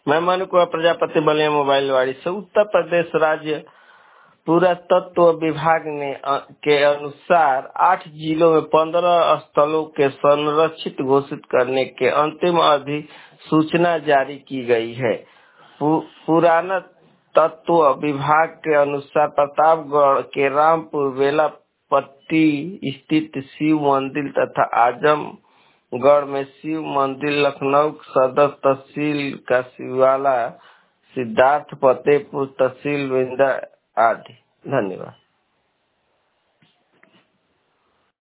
मैं मनु कुमार प्रजापति बलिया मोबाइल वाड़ी से। उत्तर प्रदेश राज्य पुरातत्व विभाग ने के अनुसार 8 जिलों में 15 स्थलों के संरक्षित घोषित करने के अंतिम अधिसूचना जारी की गई है। पुरातत्व विभाग के अनुसार प्रतापगढ़ के रामपुर बेलापट्टी स्थित शिव मंदिर तथा आजमगढ़ में शिव मंदिर, लखनऊ सदर तहसील का शिवाला, सिद्धार्थ फतेहपुर तहसील विंध्या आदि। धन्यवाद।